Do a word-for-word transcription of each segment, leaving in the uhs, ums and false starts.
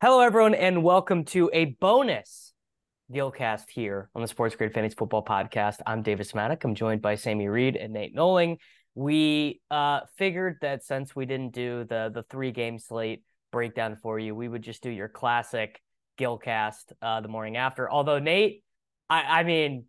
Hello, everyone, and welcome to a bonus Gilcast here on the Sports Grid Fantasy Football Podcast. I'm Davis Maddock. I'm joined by Sammy Reed and Nate Noling. We uh, figured that since we didn't do the the three game slate breakdown for you, we would just do your classic Gilcast uh, the morning after. Although Nate, I, I mean,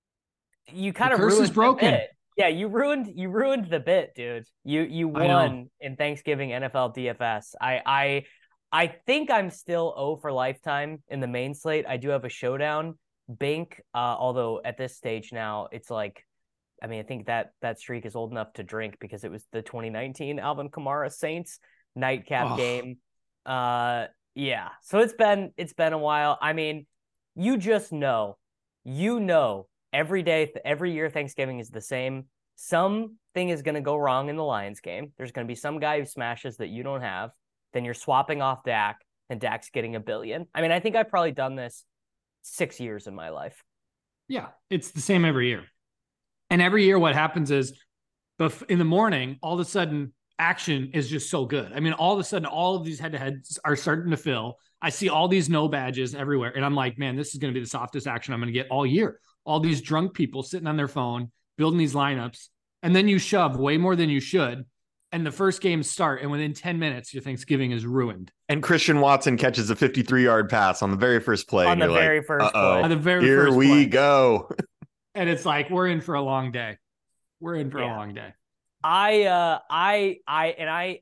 you kind The of curse is ruined the broken. bit. Yeah, you ruined you ruined the bit, dude. You you I know. won in Thanksgiving N F L D F S. I I I think I'm still O for lifetime in the main slate. I do have a showdown Bink, uh, although at this stage now it's like, I mean, I think that that streak is old enough to drink because it was the twenty nineteen Alvin Kamara Saints nightcap Oh, game. Uh, yeah, so it's been it's been a while. I mean, you just know, you know, every day, every year Thanksgiving is the same. Something is going to go wrong in the Lions game. There's going to be some guy who smashes that you don't have. Then you're swapping off Dak, and Dak's getting a billion. I mean, I think I've probably done this six years in my life. yeah. It's the same every year. And every year, what happens is in the morning, all of a sudden, action is just so good. I mean, all of a sudden, all of these head to heads are starting to fill. I see all these no badges everywhere. And I'm like, man, this is going to be the softest action I'm going to get all year. All these drunk people sitting on their phone, building these lineups. And then you shove way more than you should. And the first games start. And within ten minutes, your Thanksgiving is ruined. And Christian Watson catches a fifty-three yard pass on the very first play. On and the you're very like, first uh-oh, play. On the very here first we play. go. And it's like, we're in for a long day. We're in for Yeah. a long day. I, uh, I, I, and I,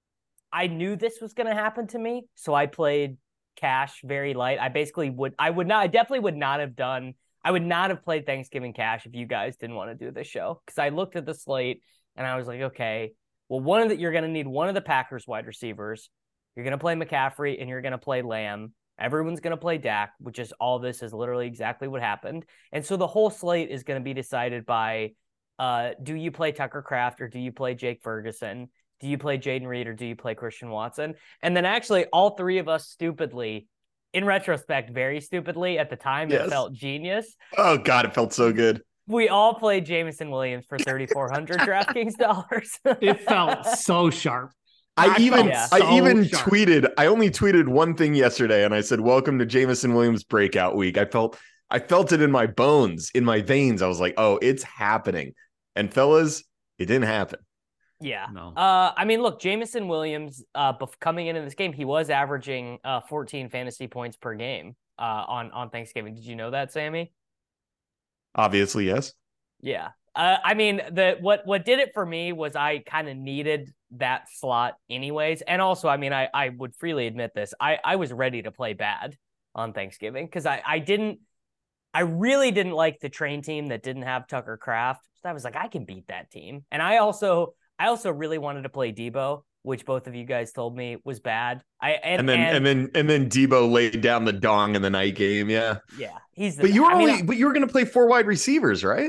I knew this was going to happen to me. So I played cash very light. I basically would, I would not, I definitely would not have done, I would not have played Thanksgiving cash if you guys didn't want to do this show. Cause I looked at the slate and I was like, okay, well, one of the, you're going to need one of the Packers wide receivers. You're going to play McCaffrey and you're going to play Lamb. Everyone's going to play Dak, which is all this is literally exactly what happened. And so the whole slate is going to be decided by, uh, do you play Tucker Kraft or do you play Jake Ferguson? Do you play Jaden Reed or do you play Christian Watson? And then actually all three of us stupidly, in retrospect, very stupidly at the time, yes. It felt genius. Oh God, it felt so good. We all played Jameson Williams for thirty-four hundred DraftKings dollars. It felt so sharp. I, I even yeah. I so even sharp. tweeted, I only tweeted one thing yesterday and I said, welcome to Jameson Williams breakout week. I felt I felt it in my bones, in my veins. I was like, oh, it's happening. And fellas, it didn't happen. Yeah. No. Uh, I mean, look, Jameson Williams, uh, coming into this game, he was averaging uh, fourteen fantasy points per game uh, on, on Thanksgiving. Did you know that, Sammy? Obviously, yes. Yeah. Uh, I mean, the what what did it for me was I kind of needed that slot anyways. And also, I mean, I, I would freely admit this. I, I was ready to play bad on Thanksgiving because I, I didn't I really didn't like the train team that didn't have Tucker Kraft. So I was like, I can beat that team. And I also I also really wanted to play Debo, which both of you guys told me was bad. I and, and then and, and then and then Debo laid down the dong in the night game. Yeah, yeah, he's. The but you were I only mean, but you were going to play four wide receivers, right?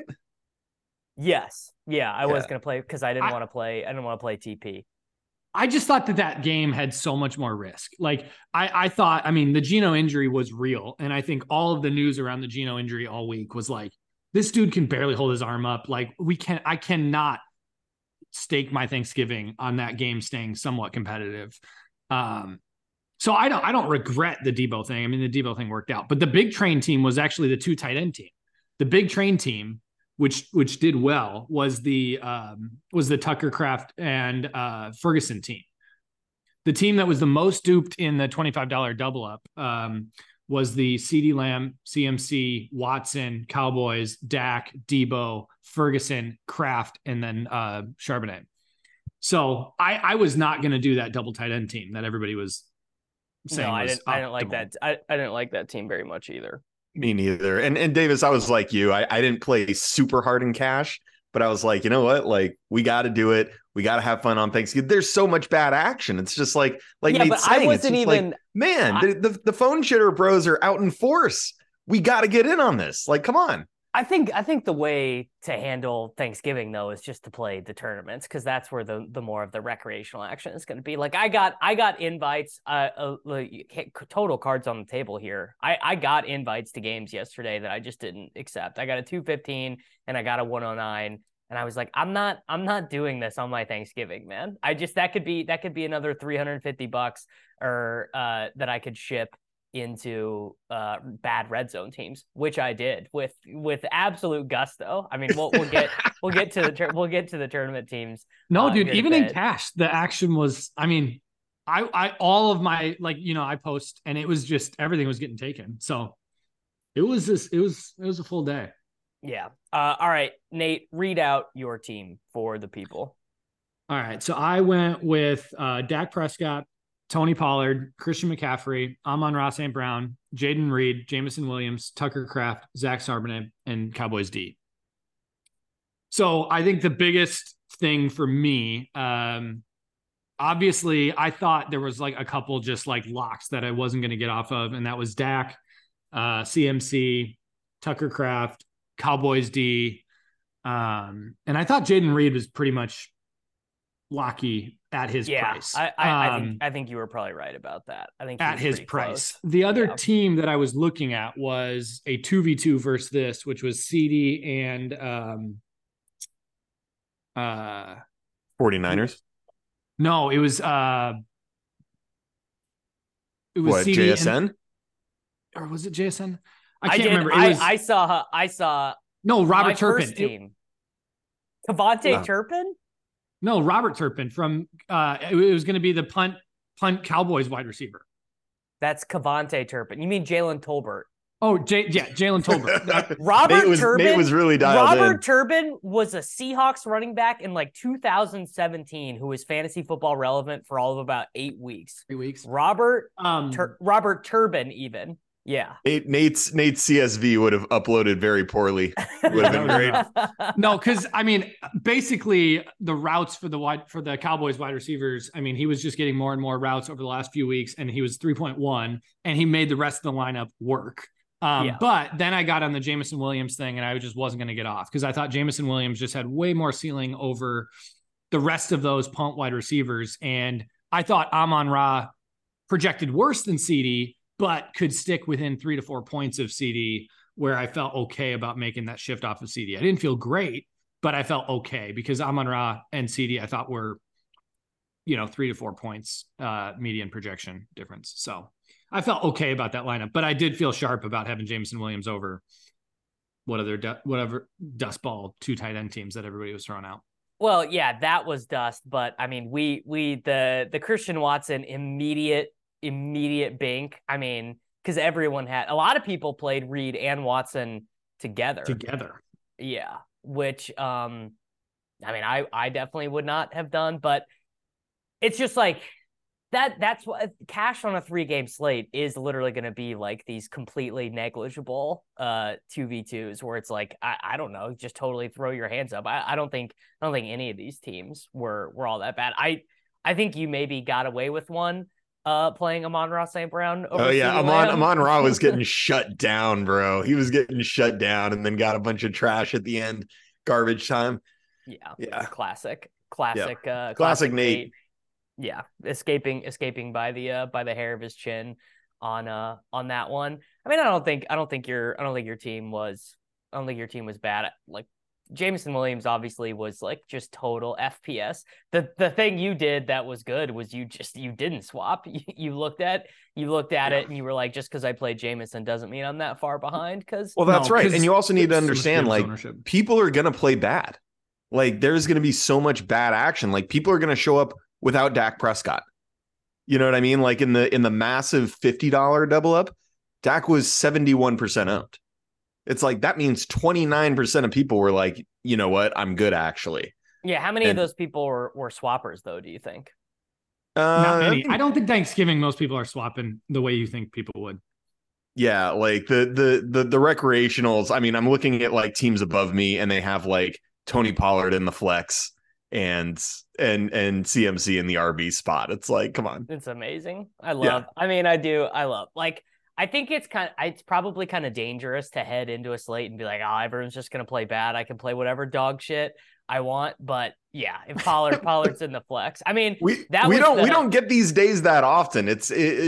Yes, yeah, I yeah. was going to play because I didn't I, want to play. I didn't want to play T P. I just thought that that game had so much more risk. Like I, I thought, I mean, the Geno injury was real, and I think all of the news around the Geno injury all week was like, this dude can barely hold his arm up. Like we can, I cannot stake my Thanksgiving on that game staying somewhat competitive. Um, so I don't I don't regret the Debo thing. I mean, the Debo thing worked out, but the big train team was actually the two tight end team. The big train team, which which did well, was the um, was the Tucker Kraft and uh, Ferguson team. The team that was the most duped in the twenty-five dollars double up um, was the CeeDee Lamb, C M C, Watson, Cowboys, Dak, Debo, Ferguson, Kraft, and then uh, Charbonnet. So I, I was not going to do that double tight end team that everybody was saying. No, I was didn't. I didn't like that. I, I didn't like that team very much either. Me neither. And and Davis, I was like you. I, I didn't play super hard in cash, but I was like, you know what? Like, we got to do it. We got to have fun on Thanksgiving. There's so much bad action. It's just like, like yeah, Nate's but saying, I wasn't it's even. Like, man, I, the, the the phone shitter bros are out in force. We got to get in on this. Like, come on. I think I think the way to handle Thanksgiving though is just to play the tournaments because that's where the the more of the recreational action is going to be. Like I got I got invites, uh, uh like, total cards on the table here. I I got invites to games yesterday that I just didn't accept. I got a two fifteen and I got a one oh nine. And I was like, I'm not, I'm not doing this on my Thanksgiving, man. I just, that could be, that could be another three hundred fifty bucks or uh, that I could ship into uh, bad red zone teams, which I did with, with absolute gusto. I mean, we'll, we'll get, we'll get to the, we'll get to the tournament teams. No, uh, dude, even in cash, the action was, I mean, I, I, all of my, like, you know, I post and it was just, everything was getting taken. So it was this, it was, it was a full day. Yeah. Uh, all right, Nate, read out your team for the people. All right. So I went with uh, Dak Prescott, Tony Pollard, Christian McCaffrey, Amon-Ra Saint Brown, Jaden Reed, Jameson Williams, Tucker Kraft, Zach Charbonnet, and Cowboys D. So I think the biggest thing for me, um, obviously, I thought there was like a couple just like locks that I wasn't going to get off of, and that was Dak, uh, C M C, Tucker Kraft, Cowboys D. Um, and I thought Jaden Reed was pretty much locky at his yeah, price. I, I, um, I think I think you were probably right about that. I think at his price. Close. The other yeah. team that I was looking at was a two v two versus this, which was C D and um, uh, 49ers. No, it was uh, it was what, C D J S N and, or was it J S N? I can't I did, remember. It I, was, I saw I saw no Robert my Turpin first team. Cavante Wow. Turpin? No, Robert Turpin from uh, it, it was going to be the punt punt Cowboys wide receiver. That's Cavante Turpin. You mean Jalen Tolbert? Oh, J- yeah, Jalen Tolbert. Robert Nate was, Turbin. Nate was really dialed Robert in. Turbin was a Seahawks running back in like two thousand seventeen who was fantasy football relevant for all of about eight weeks. Eight weeks. Robert Um, Tur- Robert Turbin, even. Yeah. Nate, Nate's Nate's C S V would have uploaded very poorly. Would have been great. No, because I mean, basically the routes for the wide for the Cowboys wide receivers. I mean, he was just getting more and more routes over the last few weeks, and he was three point one, and he made the rest of the lineup work. Um, Yeah. But then I got on the Jameson Williams thing, and I just wasn't going to get off because I thought Jameson Williams just had way more ceiling over the rest of those punt wide receivers, and I thought Amon-Ra projected worse than C D, but could stick within three to four points of C D, where I felt okay about making that shift off of C D. I didn't feel great, but I felt okay because Amon-Ra and C D I thought were, you know, three to four points uh, median projection difference. So I felt okay about that lineup, but I did feel sharp about having Jameson Williams over what other du- whatever dust ball two tight end teams that everybody was throwing out. Well, yeah, that was dust, but I mean, we we the the Christian Watson immediate immediate bink. I mean, because everyone had a lot of people played Reed and Watson together. Together, yeah. Which, um, I mean, I I definitely would not have done, but it's just like that. That's what cash on a three game slate is literally going to be like these completely negligible uh two v twos where it's like I, I don't know, just totally throw your hands up. I, I don't think I don't think any of these teams were were all that bad. I I think you maybe got away with one uh playing Amon-Ra Saint Brown. Over Oh yeah, CeeDee Amon Lamb. Amon-Ra was getting shut down, bro. He was getting shut down, and then got a bunch of trash at the end, garbage time. Yeah, Yeah, classic, classic, yeah. uh, classic, classic Nate. Nate. Yeah, escaping, escaping by the uh, by the hair of his chin on uh on that one. I mean, I don't think I don't think your I don't think your team was I don't think your team was bad. Like Jameson Williams obviously was like just total F P S. The the thing you did that was good was you just you didn't swap. You, you looked at you looked at Yeah. it and you were like, just because I played Jameson doesn't mean I'm that far behind. Because Well, that's No, right. 'cause And you also need to there's so much understand, Gibbs like, ownership. people are going to play bad. Like, there's going to be so much bad action. Like, people are going to show up without Dak Prescott. You know what I mean? Like, in the in the massive fifty dollars double up, Dak was seventy-one percent owned. It's like, that means twenty-nine percent of people were like, you know what? I'm good, actually. yeah, how many And- of those people were, were swappers though? Do you think? Uh, Not many. think- I don't think Thanksgiving most people are swapping the way you think people would. Yeah, like the the the the recreationals. I mean, I'm looking at like teams above me, and they have like Tony Pollard in the flex and and and C M C in the R B spot. It's like, come on. It's amazing. I love. Yeah. I mean, I do. I love. Like, I think it's kind. Of, it's probably kind of dangerous to head into a slate and be like, "Oh, everyone's just gonna play bad. I can play whatever dog shit I want." But yeah, if Pollard Pollard's in the flex, I mean, We that we was don't the- we don't get these days that often. It's it, it,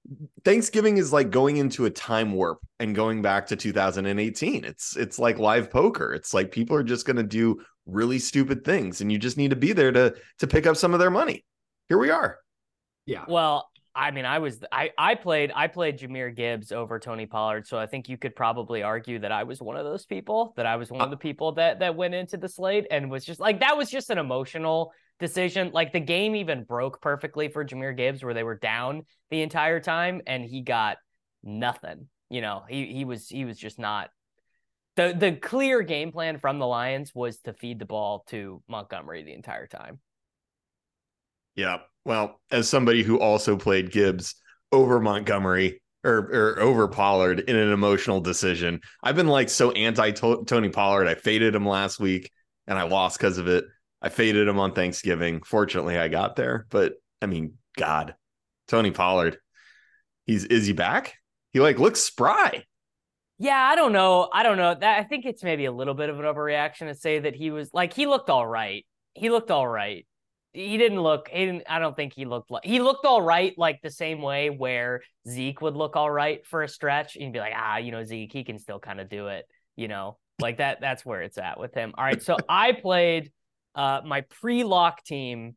Thanksgiving is like going into a time warp and going back to two thousand eighteen. It's it's like live poker. It's like people are just going to do really stupid things, and you just need to be there to to pick up some of their money. Here we are. Yeah. Well, I mean, I was I I played I played Jahmyr Gibbs over Tony Pollard, so I think you could probably argue that I was one of those people. That I was one of the people that that went into the slate and was just like that was just an emotional decision. Like the game even broke perfectly for Jahmyr Gibbs, where they were down the entire time and he got nothing. You know, he he was he was just not. The the clear game plan from the Lions was to feed the ball to Montgomery the entire time. Yeah. Well, as somebody who also played Gibbs over Montgomery or, or over Pollard in an emotional decision, I've been like so anti Tony Pollard. I faded him last week and I lost because of it. I faded him on Thanksgiving. Fortunately, I got there. But I mean, God, Tony Pollard, he's is he back? He like looks spry. Yeah, I don't know. I don't know. That I think it's maybe a little bit of an overreaction to say that he was like he looked all right. He looked all right. He didn't look, he didn't, I don't think he looked like, he looked all right, like the same way where Zeke would look all right for a stretch. And you'd be like, ah, you know, Zeke, he can still kind of do it, you know, like that. That's where it's at with him. All right. So I played, uh, my pre-lock team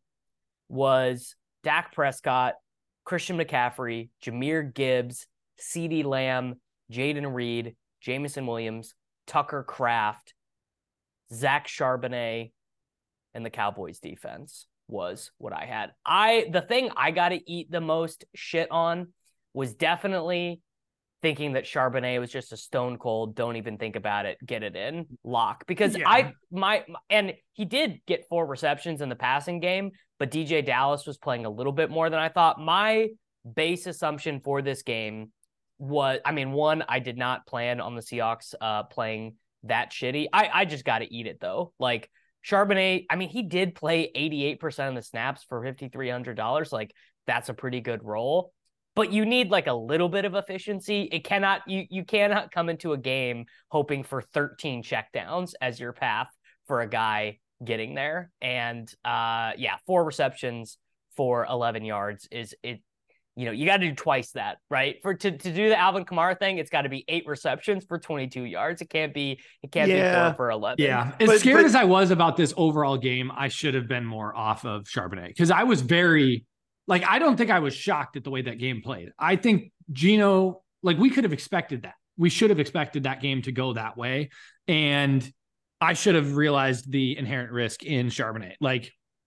was Dak Prescott, Christian McCaffrey, Jahmyr Gibbs, CeeDee Lamb, Jaden Reed, Jameson Williams, Tucker Kraft, Zach Charbonnet, and the Cowboys defense was what I had. I the thing I got to eat the most shit on was definitely thinking that Charbonnet was just a stone cold, don't even think about it, get it in, lock. Because yeah. I my and he did get four receptions in the passing game, but D J Dallas was playing a little bit more than I thought. My base assumption for this game was, I mean, one, I did not plan on the Seahawks uh, playing that shitty. I, I just got to eat it though. Like Charbonnet, I mean, he did play eighty-eight percent of the snaps for five thousand three hundred dollars. Like, that's a pretty good role. But you need like a little bit of efficiency. It cannot, you you cannot come into a game hoping for thirteen checkdowns as your path for a guy getting there. And uh, yeah, four receptions for eleven yards is it. You know, you got to do twice that, right? For to, to do the Alvin Kamara thing, it's got to be eight receptions for twenty-two yards. It can't be, it can't yeah. be four for eleven. Yeah. As but, scared but, as I was about this overall game, I should have been more off of Charbonnet because I was very, like, I don't think I was shocked at the way that game played. I think Geno, like, we could have expected that. We should have expected that game to go that way. And I should have realized the inherent risk in Charbonnet. Like,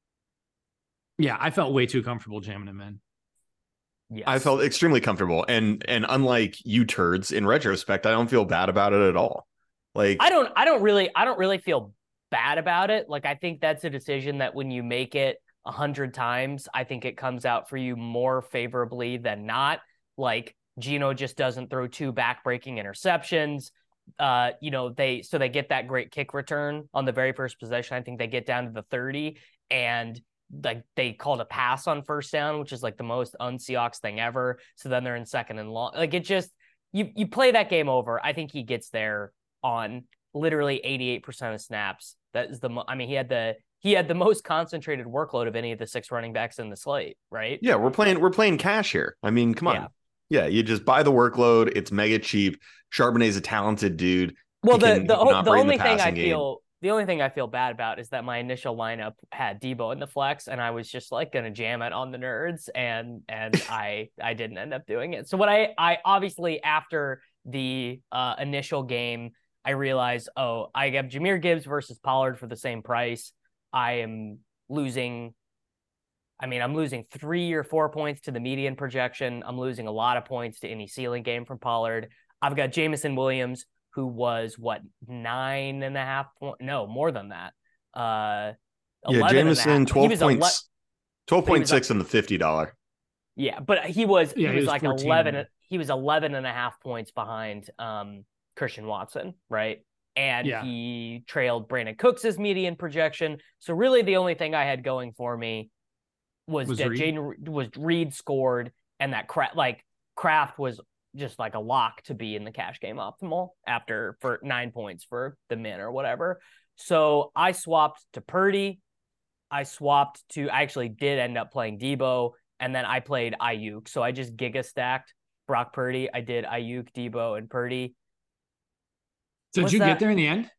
yeah, I felt way too comfortable jamming him in. Yes. I felt extremely comfortable. And and unlike you turds, in retrospect, I don't feel bad about it at all. Like I don't I don't really I don't really feel bad about it. Like I think that's a decision that when you make it a hundred times, I think it comes out for you more favorably than not. Like Geno just doesn't throw two back-breaking interceptions. Uh, you know, they so they get that great kick return on the very first possession. I think they get down to the thirty and like they called a pass on first down, which is like the most un-Seahawks thing ever. So then they're in second and long. Like it just, you you play that game over. I think he gets there on literally eighty-eight percent of snaps. That is the, mo- I mean, he had the, he had the most concentrated workload of any of the six running backs in the slate, right? Yeah, we're playing, we're playing cash here. I mean, come on. Yeah, yeah you just buy the workload. It's mega cheap. Charbonnet's a talented dude. Well, the, can, the, the, the only the thing I game. feel, The only thing I feel bad about is that my initial lineup had Debo in the flex, and I was just like going to jam it on the nerds, and and I I didn't end up doing it. So what I I obviously after the uh, initial game, I realized, oh, I have Jahmyr Gibbs versus Pollard for the same price. I am losing. I mean, I'm losing three or four points to the median projection. I'm losing a lot of points to any ceiling game from Pollard. I've got Jameson Williams, who was what nine and a half point? No, more than that. Uh, yeah, Jameson twelve points, ele- twelve point six in the fifty dollar. Yeah, but he was yeah, he was, he was like fourteen. eleven. He was eleven and a half points behind um Christian Watson, right? And yeah. he trailed Brandon Cooks' median projection. So really, the only thing I had going for me was, was that Reed? Jaden was Reed scored, and that Kraft, like Kraft was just like a lock to be in the cash game optimal after for nine points for the min or whatever. So I swapped to Purdy. I swapped to, I actually did end up playing Debo and then I played Ayuk. So I just giga stacked Brock Purdy. I did Ayuk, Debo, and Purdy. So did you that? get there in the end?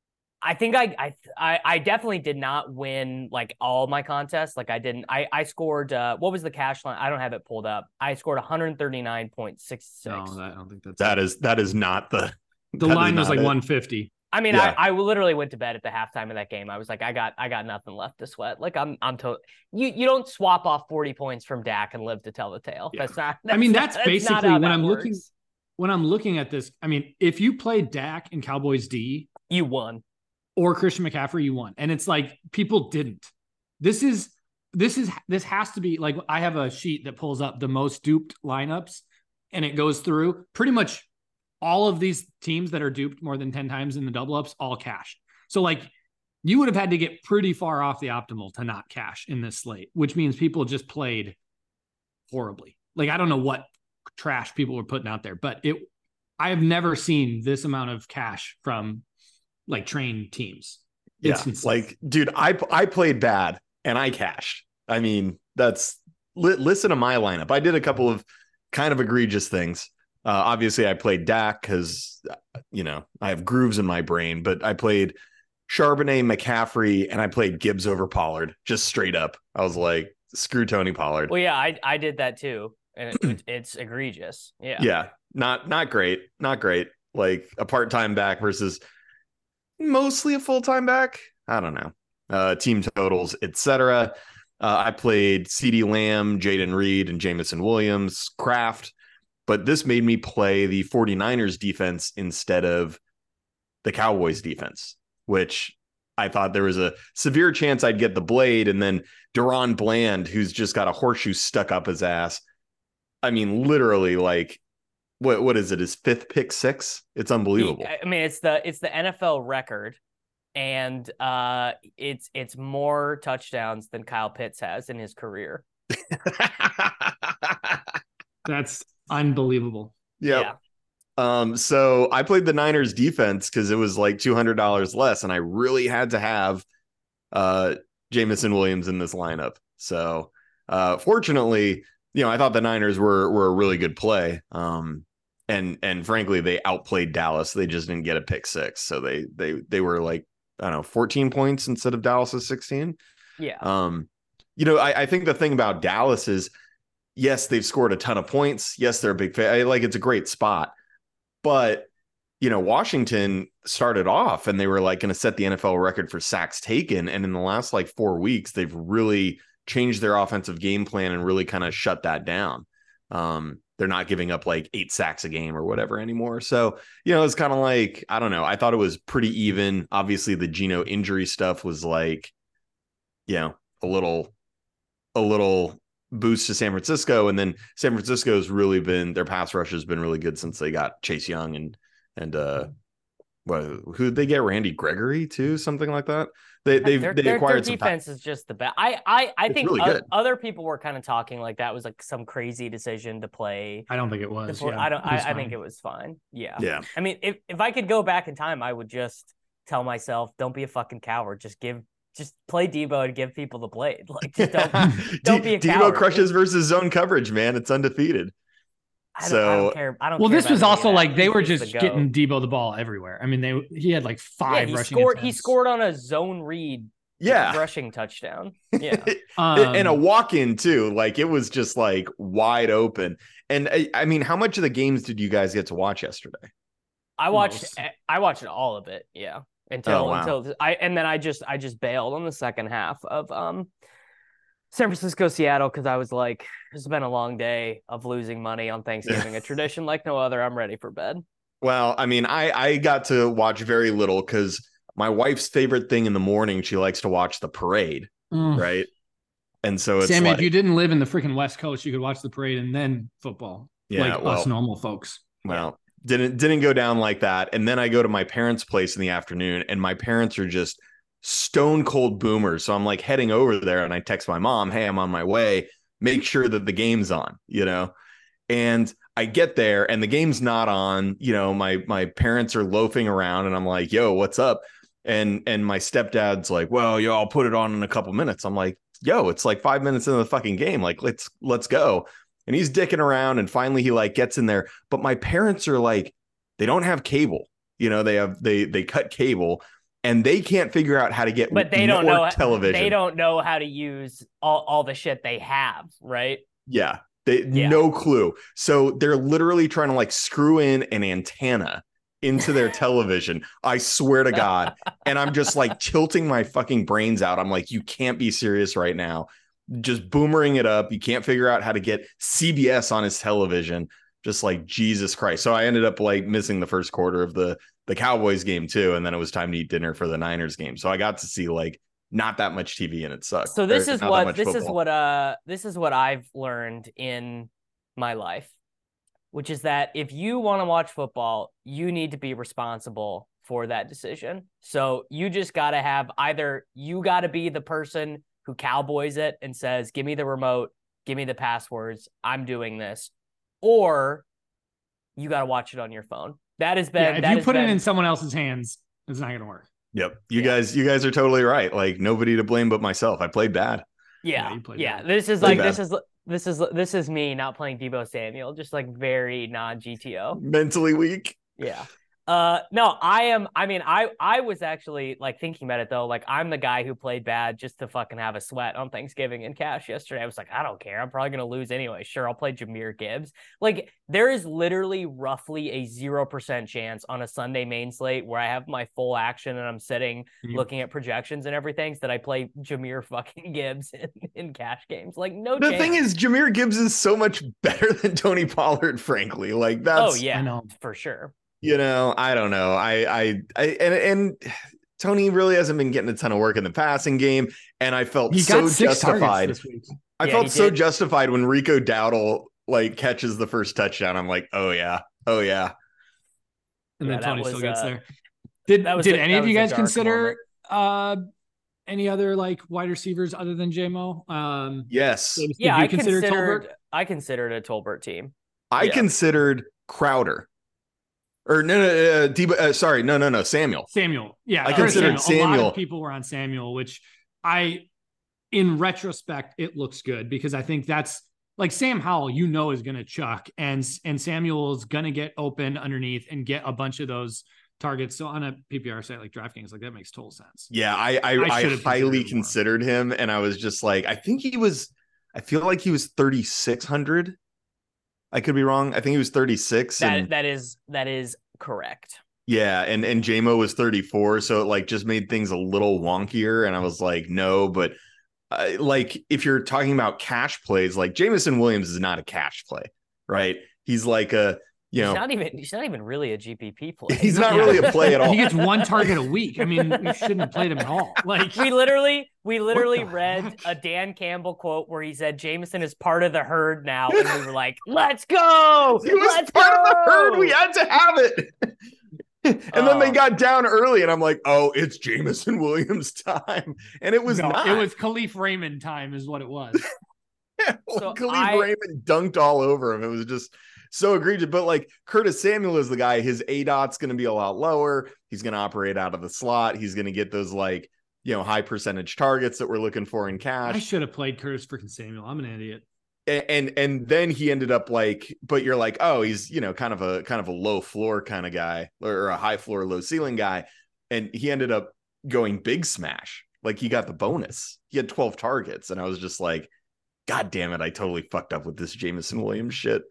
I think I, I I definitely did not win like all my contests. Like I didn't. I I scored. Uh, what was the cash line? I don't have it pulled up. I scored one thirty-nine point six six. No, I don't think that's that is that is not the. The line was like it. one fifty. I mean, yeah. I, I literally went to bed at the halftime of that game. I was like, I got I got nothing left to sweat. Like I'm I'm to you you don't swap off forty points from Dak and live to tell the tale. Yeah. That's not. That's I mean, that's not, basically that's when I'm works. looking when I'm looking at this. I mean, if you played Dak and Cowboys D, you won. Or Christian McCaffrey, you won. And it's like people didn't. This is this is this has to be like I have a sheet that pulls up the most duped lineups and it goes through pretty much all of these teams that are duped more than ten times in the double ups, all cashed. So like you would have had to get pretty far off the optimal to not cash in this slate, which means people just played horribly. Like I don't know what trash people were putting out there, but it I have never seen this amount of cash from like trained teams. It's yeah, like, dude, I I played bad and I cashed. I mean, that's li- listen to my lineup. I did a couple of kind of egregious things. Uh, obviously, I played Dak because you know I have grooves in my brain, but I played Charbonnet, McCaffrey, and I played Gibbs over Pollard. Just straight up, I was like, screw Tony Pollard. Well, yeah, I I did that too, and it, it's egregious. Yeah, yeah, not not great, not great. Like a part-time back versus mostly a full-time back. I don't know. Uh, team totals, et cetera. Uh, I played CeeDee Lamb, Jaden Reed, and Jamison Williams, Kraft. But this made me play the 49ers defense instead of the Cowboys defense, which I thought there was a severe chance I'd get the blade. And then Deron Bland, who's just got a horseshoe stuck up his ass. I mean, literally, like, What what is it? His fifth pick six? It's unbelievable. I mean, it's the it's the N F L record, and uh, it's it's more touchdowns than Kyle Pitts has in his career. That's unbelievable. Yep. Yeah. Um. So I played the Niners defense because it was like two hundred dollars less, and I really had to have uh Jamison Williams in this lineup. So uh, fortunately, you know, I thought the Niners were were a really good play. Um. And and frankly, they outplayed Dallas. They just didn't get a pick six. So they they they were like, I don't know, fourteen points instead of Dallas's sixteen. Yeah. Um, you know, I, I think the thing about Dallas is, yes, they've scored a ton of points. Yes, they're a big fan. Like, it's a great spot. But, you know, Washington started off and they were like going to set the N F L record for sacks taken. And in the last like four weeks, they've really changed their offensive game plan and really kind of shut that down. Um, They're not giving up like eight sacks a game or whatever anymore. So, you know, it's kind of like, I don't know. I thought it was pretty even. Obviously, the Geno injury stuff was like, you know, a little, a little boost to San Francisco. And then San Francisco's really been, their pass rush has been really good since they got Chase Young and, and, uh, what, who did they get? Randy Gregory too? Something like that. They they their, they their, acquired their defense some... is just the best. I I I it's think really o- good. Other people were kind of talking like that was like some crazy decision to play. I don't think it was. Before, yeah, I don't. I, I think it was fine. Yeah. Yeah. I mean, if if I could go back in time, I would just tell myself, don't be a fucking coward. Just give. Just play Debo and give people the blade. Like, just don't, don't be a Debo coward. crushes versus zone coverage, man. It's undefeated. I don't, so I don't care. I don't. Well, care this was also like they He's were just just getting Debo the ball everywhere. I mean, they he had like five yeah, he rushing scored. attempts. He scored on a zone read. Yeah, rushing touchdown. Yeah, um, and a walk-in too. Like it was just like wide open. And I, I mean, how much of the games did you guys get to watch yesterday? I watched. Most. I watched all of it. Yeah, until oh, wow. until I and then I just I just bailed on the second half of um San Francisco Seattle because I was like, it's been a long day of losing money on Thanksgiving, a tradition like no other. I'm ready for bed. Well, I mean, I I got to watch very little because my wife's favorite thing in the morning, she likes to watch the parade, mm. right? And so it's Sammy, like, if you didn't live in the freaking West Coast, you could watch the parade and then football. Yeah, like well, us normal folks. Well, didn't didn't go down like that. And then I go to my parents' place in the afternoon, and my parents are just stone cold boomers. So I'm like heading over there, and I text my mom, "Hey, I'm on my way. Make sure that the game's on," you know. And I get there, and the game's not on. You know, my my parents are loafing around, and I'm like, "Yo, what's up?" And and my stepdad's like, "Well, yo, I'll put it on in a couple minutes." I'm like, yo, it's like five minutes into the fucking game. Like, let's let's go. And he's dicking around, and finally he like gets in there. But my parents are like, they don't have cable. You know, they have they they cut cable, and they can't figure out how to get but they don't know television. They don't know how to use all, all the shit they have, right? Yeah, they Yeah. no clue. So they're literally trying to like screw in an antenna into their television. I swear to God. And I'm just like tilting my fucking brains out. I'm like, you can't be serious right now. Just boomering it up. You can't figure out how to get C B S on his television. Just like Jesus Christ. So I ended up like missing the first quarter of the the Cowboys game too, and then it was time to eat dinner for the Niners game. So I got to see like not that much T V, and it sucked. So this or is what this football. is what uh this is what I've learned in my life, which is that if you want to watch football, you need to be responsible for that decision. So you just got to have either you got to be the person who cowboys it and says, "Give me the remote, give me the passwords, I'm doing this," or you got to watch it on your phone. That has been. Yeah, if that you has put been, it in someone else's hands, it's not going to work. Yep. You Yeah. guys, you guys are totally right. Like nobody to blame but myself. I played bad. Yeah, Yeah, you played yeah. bad. This is Played like this bad. is this is this is me not playing Deebo Samuel, just like very non G T O. Mentally weak. Yeah. Uh no, I am I mean I I was actually like thinking about it though. Like I'm the guy who played bad just to fucking have a sweat on Thanksgiving in cash yesterday. I was like, I don't care. I'm probably gonna lose anyway. Sure, I'll play Jahmyr Gibbs. Like there is literally roughly a zero percent chance on a Sunday main slate where I have my full action and I'm sitting Mhm. looking at projections and everything that I play Jahmyr fucking Gibbs in, in cash games. Like no The chance. thing is, Jahmyr Gibbs is so much better than Tony Pollard, frankly. Like that's oh yeah, I know. for sure. you know, I don't know. I I I and and Tony really hasn't been getting a ton of work in the passing game, and I felt He so got six targets justified. this week. I Yeah, felt he so did. justified when Rico Dowdle like catches the first touchdown. I'm like, oh yeah, oh yeah. And Yeah, then that Tony was, still gets uh, there. Did that was did a- any that of was you a guys dark consider uh any other like wide receivers other than J M O? Um, Yes, did Yeah, you I consider considered Tolbert? I considered a Tolbert team. I Yeah. considered Crowder. Or no, no, uh, Debo, uh, sorry, no, no, no, Samuel. Samuel. Yeah, I Curtis considered A lot Samuel. of people were on Samuel, which I, in retrospect, it looks good because I think that's like Sam Howell, you know, is going to chuck, and and Samuel is going to get open underneath and get a bunch of those targets. So on a P P R site like DraftKings, like that makes total sense. Yeah, I I, I I, should have highly considered more. considered him, and I was just like, I think he was, I feel like he was thirty-six hundred. I could be wrong. I think he was thirty-six. That and that is that is correct. yeah, and and J M O was thirty-four, so it like just made things a little wonkier. And I was like, no, but uh, like if you're talking about cash plays, like Jameson Williams is not a cash play, right? He's like a you He's know not even he's not even really a G P P play. he's not really a play at all. He gets one target a week. I mean, you shouldn't have played him at all. Like We literally we literally the read heck? a Dan Campbell quote where he said Jameson is part of the herd now, and we were like, let's go. He was let's part go! of the herd. We had to have it. And then they Oh. got down early, and I'm like, oh, it's Jameson Williams time. And it was no, not. it was Khalif Raymond time, is what it was. So Khalif I- Raymond dunked all over him. It was just so egregious. But like Curtis Samuel is the guy. His A DOT's going to be a lot lower. He's going to operate out of the slot. He's going to get those like, you know, high percentage targets that we're looking for in I cash. should have played Curtis freaking Samuel. I'm an idiot. And, and and then he ended up like, but you're like, oh, he's, you know, kind of a kind of a low floor kind of guy, or a high floor, low ceiling guy. And he ended up going big smash. Like he got the bonus. He had twelve targets. And I was just like, God damn it, I totally fucked up with this Jameson Williams shit.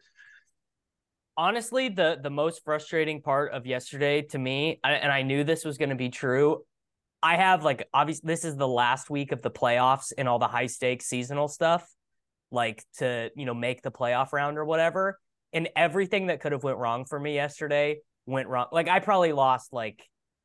Honestly, the the most frustrating part of yesterday to me, I- and I knew this was going to be true. I have like obviously this is the last week of the playoffs and all the high stakes seasonal stuff, like to you know make the playoff round or whatever. And everything that could have went wrong for me yesterday went wrong. Like I probably lost like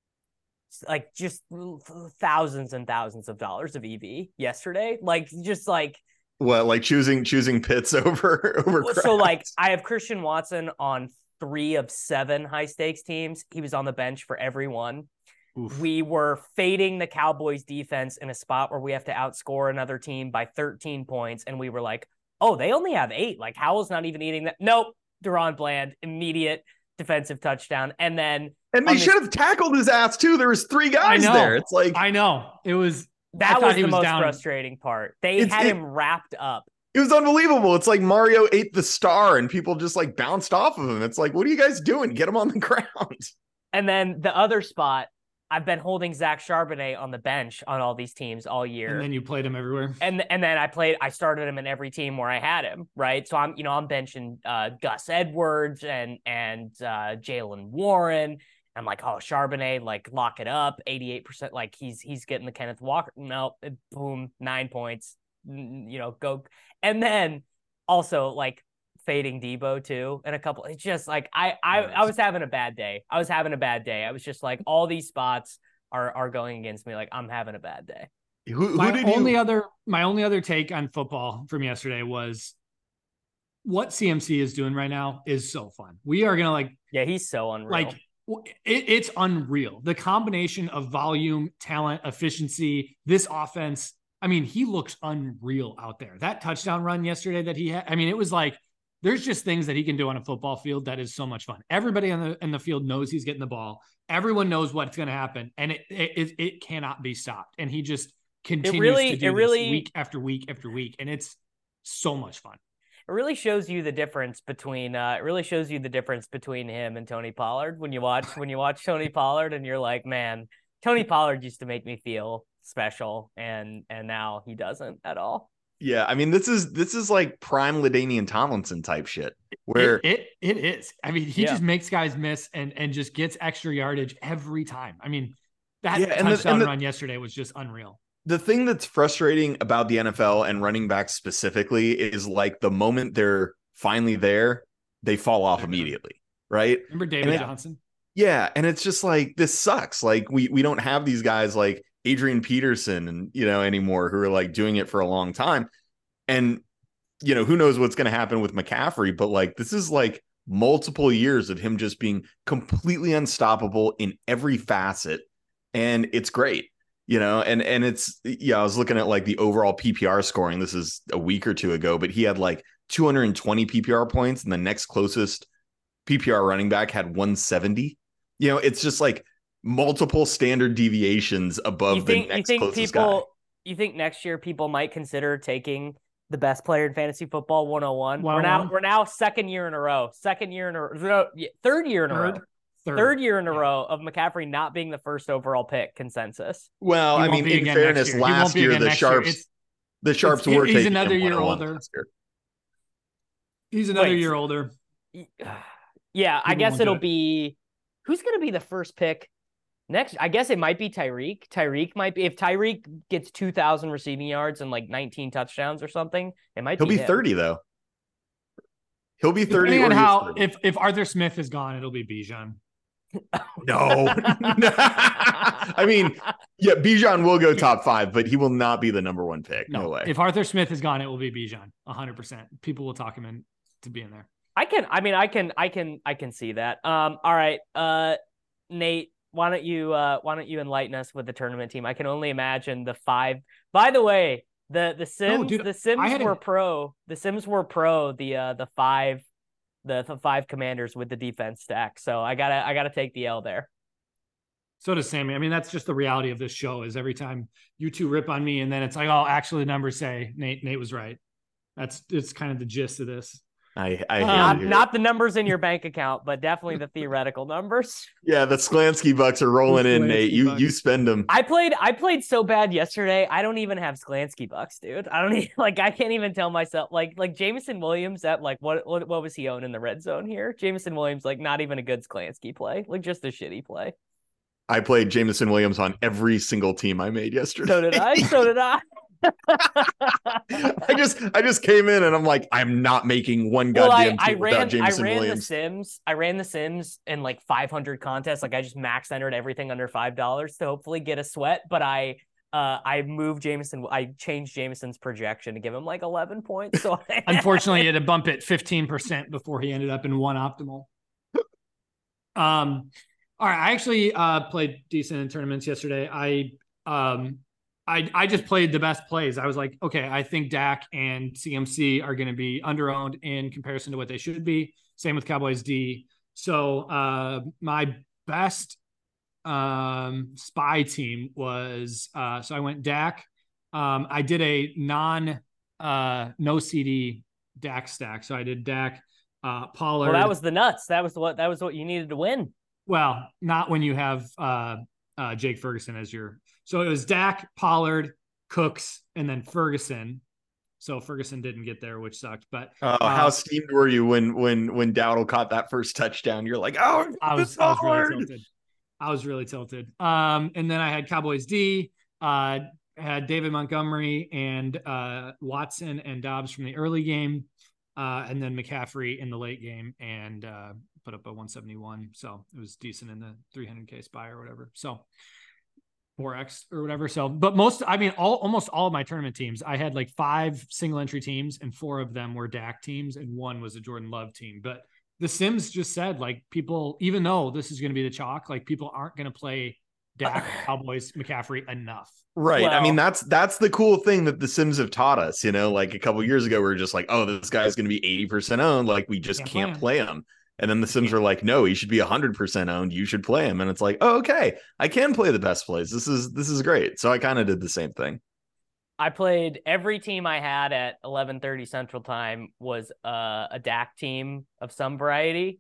like just thousands and thousands of dollars of E V yesterday. Like just like What, like choosing choosing Pitts over over so Kraft? like I have Christian Watson on three of seven high stakes teams. He was on the bench for every one. Oof. We were fading the Cowboys defense in a spot where we have to outscore another team by thirteen points. And we were like, oh, they only have eight. Like Howell's not even eating that. Nope. Deron Bland, immediate defensive touchdown. And then And they on this- should have tackled his ass too. There was three guys I know. there. It's like I know. It was That was he the was most down. frustrating part. They It's- had it- him wrapped up. It was unbelievable. It's like Mario ate the star and people just like bounced off of him. It's like, what are you guys doing? Get him on the ground. And then the other spot, I've been holding Zach Charbonnet on the bench on all these teams all year. And then you played him everywhere. And and then I played, I started him in every team where I had him, right? So I'm, you know, I'm benching uh, Gus Edwards and and uh, Jalen Warren. I'm like, oh, Charbonnet, like lock it up, eighty-eight percent. Like he's he's getting the Kenneth Walker. No, boom, nine points. You know, go. And then also like fading Debo too, and a couple. It's just like I I I was having a bad day. I was having a bad day. I was just like, all these spots are are going against me. Like I'm having a bad day. Who, who my did only you... other my only other take on football from yesterday was what C M C is doing right now is so fun. We are gonna like yeah, he's so unreal. Like it, it's unreal. The combination of volume, talent, efficiency, this offense. I mean, he looks unreal out there. That touchdown run yesterday that he had. I mean, it was like there's just things that he can do on a football field that is so much fun. Everybody on the in the field knows he's getting the ball. Everyone knows what's going to happen, and it, it it cannot be stopped. And he just continues really, to do it really, this week after week after week, and it's so much fun. It really shows you the difference between. Uh, it really shows you the difference between him and Tony Pollard when you watch when you watch Tony Pollard, and you're like, man, Tony Pollard used to make me feel special, and and now he doesn't at all. Yeah, I mean, this is this is like prime LaDainian Tomlinson type shit. Where it it, it is. I mean, he yeah. just makes guys miss and and just gets extra yardage every time. I mean, that yeah, and touchdown the, and the, run yesterday was just unreal. The thing that's frustrating about the N F L and running backs specifically is like the moment they're finally there, they fall off immediately, right? Remember David it, Johnson? Yeah, and it's just like this sucks. Like we we don't have these guys like Adrian Peterson and you know anymore who are like doing it for a long time. And you know, who knows what's going to happen with McCaffrey, but like this is like multiple years of him just being completely unstoppable in every facet, and it's great. You know, and and it's yeah, I was looking at like the overall P P R scoring. This is a week or two ago, but he had like two hundred twenty P P R points, and the next closest P P R running back had one seventy. You know, it's just like multiple standard deviations above you think, the next you think closest people, guy. You think next year people might consider taking the best player in fantasy football one oh one? one oh one? We're now we're now second year in a row, second year in a row, third year in a row. Third, third, Third year in a yeah. row of McCaffrey not being the first overall pick consensus. Well, He I won't mean, be in again fairness, next year. He won't last be year again the next year. Sharps, It's- the Sharps it's- were he's taking another him year one oh one older. last year. He's another Wait, year older. Yeah, I People guess won't do it'll it. be who's going to be the first pick next. I guess it might be Tyreek. Tyreek might be if Tyreek gets two thousand receiving yards and like nineteen touchdowns or something. It might He'll be be him. thirty though. He'll be thirty. Depending Or on he is how thirty. if if Arthur Smith is gone, it'll be Bijan. No. I mean, yeah, Bijan will go top five, but he will not be the number one pick. No, No, way. if Arthur Smith is gone, it will be Bijan. A hundred percent. People will talk him in to be in there. I can. I mean, I can. I can. I can see that. Um. All right. Uh, Nate, why don't you? Uh, why don't you enlighten us with the tournament team? I can only imagine the five. By the way, the the Sims. dude, the Sims I had were a- pro. The Sims were pro. The uh the five, the, the five commanders with the defense stack. So I gotta I gotta take the L there. So does Sammy. I mean, that's just the reality of this show. Is every time you two rip on me, and then it's like, oh, actually, the numbers say Nate. Nate was right. That's it's kind of the gist of this. I, I hate Not, to hear not it. the numbers in your bank account, but definitely the theoretical numbers. Yeah, the Sklansky bucks are rolling The in, Nate. Sklansky You bucks. you spend them. I played I played so bad yesterday. I don't even have Sklansky bucks, dude. I don't even like I can't even tell myself like like Jameson Williams at like what what what was he own in the red zone here? Jameson Williams like not even a good Sklansky play, like just a shitty play. I played Jameson Williams on every single team I made yesterday. So did I. So did I. I just I just came in and I'm like, I'm not making one Well, I, goddamn I team without ran I Jameson ran the Williams. Sims. I ran the Sims in like five hundred contests. Like I just max entered everything under five dollars to hopefully get a sweat. But I uh I moved Jameson. I changed Jameson's projection to give him like eleven points. So Unfortunately, he had to bump it fifteen percent before he ended up in one optimal. Um, all right. I actually uh played decent in tournaments yesterday. I um I I just played the best plays. I was like, okay, I think Dak and C M C are going to be underowned in comparison to what they should be. Same with Cowboys D. So uh my best um, spy team was uh, so I went Dak. Um, I did a non uh, no C D Dak stack. So I did Dak, uh, Pollard. Well, that was the nuts. That was what that was what you needed to win. Well, not when you have uh, uh, Jake Ferguson as your. So it was Dak, Pollard, Cooks, and then Ferguson. So Ferguson didn't get there, which sucked. But uh, uh, how steamed were you when when when Dowdle caught that first touchdown? You're like, oh, I was, I was really tilted. I was really tilted. Um, and then I had Cowboys D, uh, had David Montgomery and uh, Watson and Dobbs from the early game, uh, and then McCaffrey in the late game, and uh, put up a one seventy-one. So it was decent in the three hundred K spy or whatever. So four X or whatever. So, but most, I mean, all almost all of my tournament teams, I had like five single entry teams, and four of them were Dak teams, and one was a Jordan Love team. But the Sims just said, like, people, even though this is going to be the chalk, like, people aren't going to play Dak, Cowboys, McCaffrey enough. Right. Well, I mean, that's that's the cool thing that the Sims have taught us. You know, like a couple years ago, we were just like, oh, this guy's going to be eighty percent owned. Like, we just can't, can't play, him. play him. And then the Sims are like, no, he should be one hundred percent owned. You should play him. And it's like, oh, okay, I can play the best plays. This is this is great. So I kind of did the same thing. I played every team I had at eleven thirty Central Time was uh, a Dak team of some variety.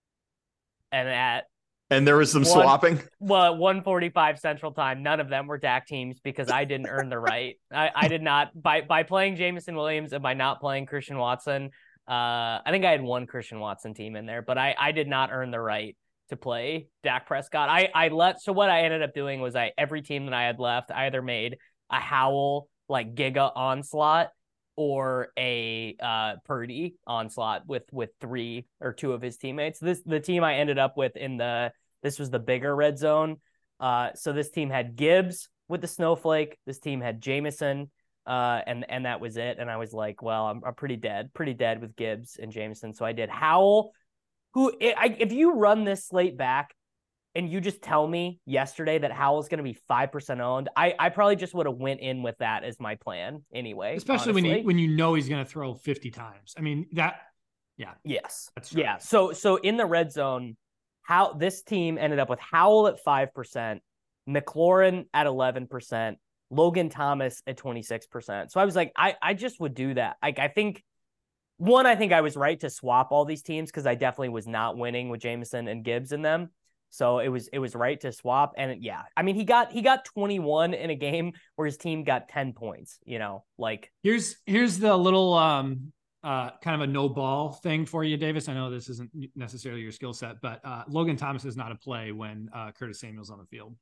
And at And there was some one, swapping. Well, one forty-five Central Time, none of them were Dak teams because I didn't earn the right. I, I did not by by playing Jameson Williams and by not playing Christian Watson. Uh, I think I had one Christian Watson team in there, but I I did not earn the right to play Dak Prescott. I I let so what I ended up doing was I every team that I had left, I either made a Howell like Giga onslaught or a uh, Purdy onslaught with with three or two of his teammates. This the team I ended up with in the this was the bigger red zone. Uh, so this team had Gibbs with the snowflake. This team had Jameson, uh, and and that was it. And I was like, well, I'm, I'm pretty dead, pretty dead with Gibbs and Jameson. So I did Howell, who I, if you run this slate back and you just tell me yesterday that Howell's going to be five percent owned, I, I probably just would have went in with that as my plan anyway. Especially honestly. when you when you know he's going to throw fifty times. I mean, that, yeah. Yes. That's right. Yeah. So so in the red zone, how this team ended up with Howell at five percent, McLaurin at eleven percent, Logan Thomas at twenty-six percent. So I was like, I, I just would do that. Like, I think, one, I think I was right to swap all these teams because I definitely was not winning with Jameson and Gibbs in them. So it was it was right to swap. And yeah, I mean, he got he got twenty-one in a game where his team got ten points, you know, like here's here's the little um uh kind of a no ball thing for you, Davis. I know this isn't necessarily your skill set, but uh Logan Thomas is not a play when uh Curtis Samuel's on the field.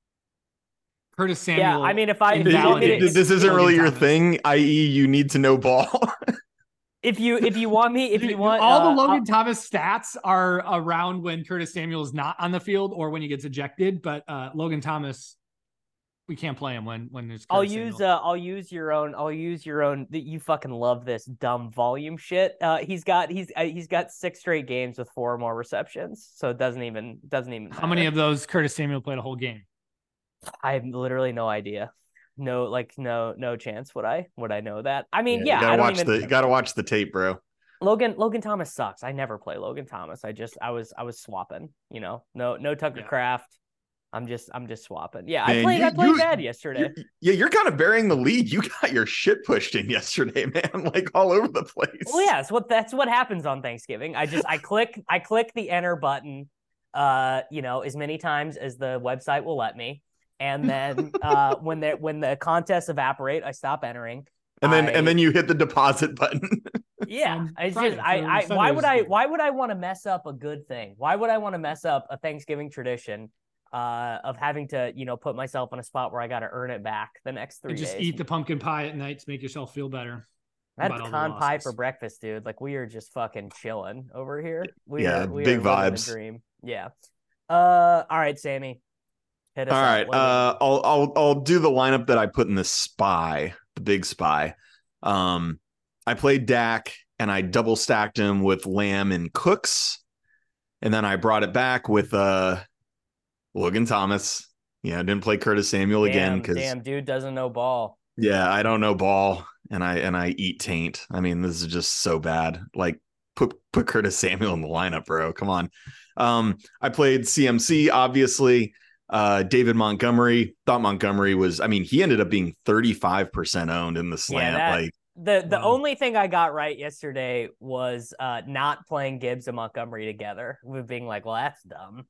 Curtis Samuel. Yeah, I mean, if I if it, this isn't Logan really your Thomas. thing, that is, you need to know ball. If you if you want me, if you want all uh, the Logan I'll, Thomas stats are around when Curtis Samuel is not on the field or when he gets ejected, but uh, Logan Thomas, we can't play him when when there's. Curtis I'll use Samuel. uh I'll use your own I'll use your own. You fucking love this dumb volume shit. Uh, he's got he's uh, he's got six straight games with four or more receptions, so it doesn't even doesn't even. How many of those Curtis Samuel played a whole game? I have literally no idea. No, like no no chance would I would I know that? I mean, yeah, yeah, you gotta I don't watch even. the you gotta watch the tape, bro. Logan Logan Thomas sucks. I never play Logan Thomas. I just I was I was swapping, you know. No no Tucker Yeah. Kraft. I'm just I'm just swapping. Yeah, Man, I played you- I played you- bad yesterday. You're, yeah, you're kind of burying the lead. You got your shit pushed in yesterday, man. Like all over the place. Well, yeah, that's what that's what happens on Thanksgiving. I just I click I click the enter button, uh, you know, as many times as the website will let me, and then uh, when the when the contests evaporate, I stop entering. And then I, and then you hit the deposit button. yeah, on I Friday, just so I, I Sunday why was would I good. why would I want to mess up a good thing? Why would I want to mess up a Thanksgiving tradition? Uh, of having to, you know, put myself in a spot where I got to earn it back the next three And just days. eat the pumpkin pie at night to make yourself feel better. I had about all the pecan pie losses. for breakfast, dude. Like, we are just fucking chilling over here. We Yeah, are, we big are living vibes. the dream. Yeah. Uh, all right, Sammy. Hit us All up. right. What do we- Uh, I'll I'll I'll do the lineup that I put in the spy, the big spy. Um, I played Dak and I double stacked him with Lamb and Cooks, and then I brought it back with uh Logan Thomas. Yeah, I didn't play Curtis Samuel again damn, because damn, dude doesn't know ball. yeah, I don't know ball, and I and I eat taint. I mean, this is just so bad. Like put put Curtis Samuel in the lineup, bro. Come on. Um, I played C M C obviously. Uh, David Montgomery, thought Montgomery was, I mean, he ended up being thirty-five percent owned in the slant. Yeah, that, like the the wow. only thing I got right yesterday was uh, not playing Gibbs and Montgomery together. With being like, well, that's dumb.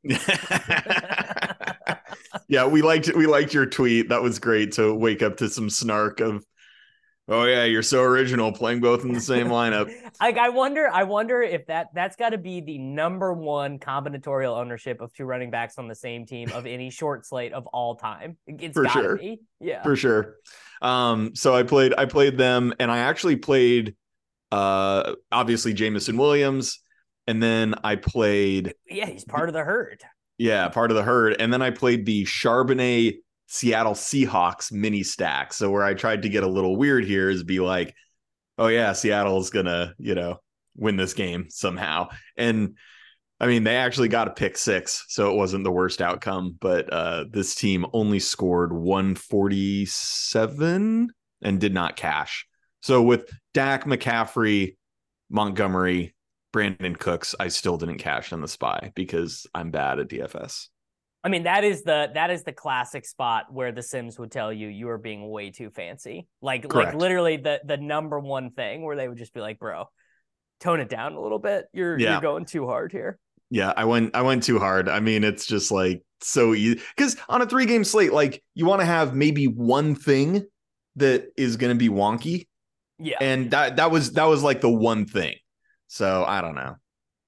Yeah, we liked we liked your tweet. That was great to wake up to some snark of, oh yeah, you're so original playing both in the same lineup. Like I wonder, I wonder if that that's got to be the number one combinatorial ownership of two running backs on the same team of any short slate of all time. It's For gotta sure. be, yeah, for sure. Um, so I played I played them, and I actually played uh obviously Jameson Williams, and then I played yeah, he's part of the herd. yeah part of the herd, and then I played the Charbonnet Seattle Seahawks mini stack. So where I tried to get a little weird here is be like, oh yeah, Seattle's gonna, you know, win this game somehow. And I mean, they actually got a pick six, so it wasn't the worst outcome, but uh, this team only scored one forty-seven and did not cash. So with Dak, McCaffrey, Montgomery, Brandon Cooks, I still didn't cash on the spy because I'm bad at D F S. I mean, that is the that is the classic spot where the Sims would tell you you are being way too fancy. Like Correct. like literally the the number one thing where they would just be like, bro, tone it down a little bit. You're Yeah. you're going too hard here. Yeah, I went I went too hard. I mean, it's just like so easy because on a three game slate, like you want to have maybe one thing that is going to be wonky. Yeah. And that that was that was like the one thing. So I don't know.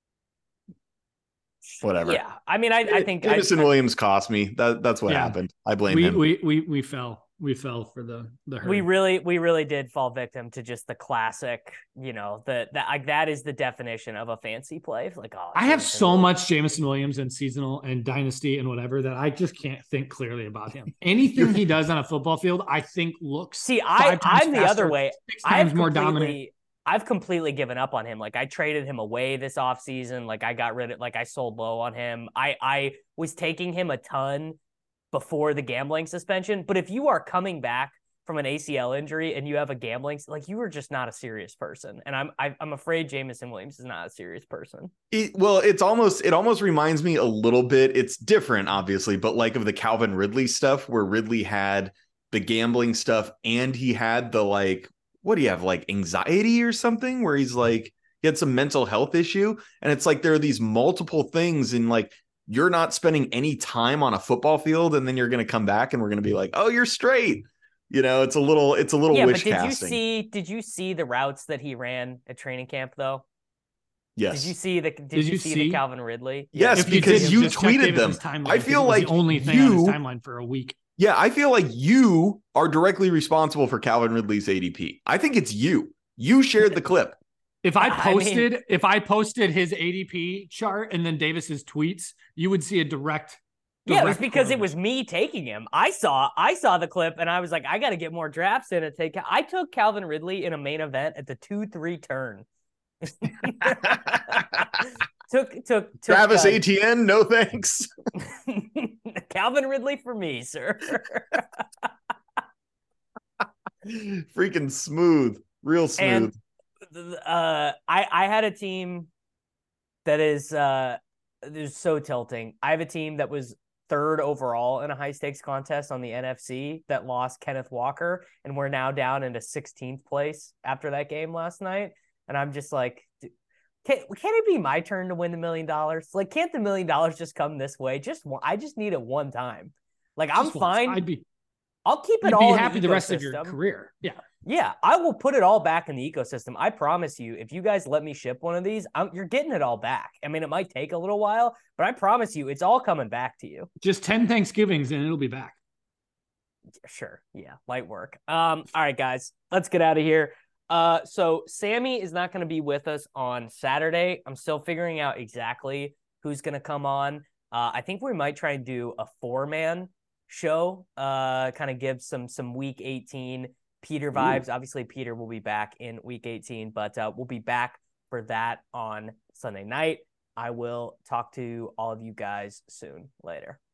Whatever. Yeah. I mean, I, I think Jameson I, Williams cost me. That that's what Yeah. happened. I blame we, him. we we we fell. We fell for the the herd. we really we really did fall victim to just the classic, you know, the that like that is the definition of a fancy play. Like, oh, I have Jameson so Williams. much Jameson Williams and seasonal and dynasty and whatever that I just can't think clearly about him. Anything he does on a football field, I think looks See, I five times I'm the faster, other way. six I've times more dominant. completely I've completely given up on him. Like I traded him away this offseason. Like I got rid of like I sold low on him. I I was taking him a ton before the gambling suspension. But if you are coming back from an A C L injury and you have a gambling, like you are just not a serious person. And I'm I, I'm afraid Jameson Williams is not a serious person. It, well, it's almost it almost reminds me a little bit. It's different, obviously, but like of the Calvin Ridley stuff where Ridley had the gambling stuff and he had the like, what do you have, like anxiety or something where he's like he had some mental health issue. And it's like there are these multiple things in like you're not spending any time on a football field and then you're going to come back and we're going to be like, oh, you're straight. You know, it's a little it's a little yeah, wish but did casting. you see did you see the routes that he ran at training camp though? Yes. Did you see the did, Did you, you see, see? the Calvin Ridley? Yes, If because did, you just check tweeted them. Davis's timeline, I 'cause feel it was like the only thing on his you- timeline for a week. Yeah, I feel like you are directly responsible for Calvin Ridley's A D P. I think it's you. You shared the clip. If I I mean- posted, if I posted his A D P chart and then Davis's tweets, you would see a direct. Yeah, it was direct because it correlation. was me taking him. I saw I saw the clip and I was like, I got to get more drafts in and take. I took Calvin Ridley in a main event at the two three turn. took took took Travis uh, Etienne, no thanks. Calvin Ridley for me, sir. Freaking smooth, real smooth. And uh, I I had a team that is uh, is so tilting. I have a team that was third overall in a high stakes contest on the N F C that lost Kenneth Walker, and we're now down into sixteenth place after that game last night. And I'm just like, can can it be my turn to win the million dollars? Like, can't the million dollars just come this way? Just one, I just need it one time. Like, I'm Just once. fine. I'd be, I'll keep it you'd all. be in happy the, the rest of your ecosystem. career. Yeah. Yeah, I will put it all back in the ecosystem. I promise you, if you guys let me ship one of these, I'm, you're getting it all back. I mean, it might take a little while, but I promise you, it's all coming back to you. Just ten Thanksgivings and it'll be back. Sure. Yeah, light work. Um, all right, guys, let's get out of here. Uh, so Sammy is not going to be with us on Saturday. I'm still figuring out exactly who's going to come on. Uh, I think we might try and do a four-man show, uh, kind of give some some week eighteen Peter vibes. Ooh. Obviously, Peter will be back in week eighteen, but uh, we'll be back for that on Sunday night. I will talk to all of you guys soon. Later.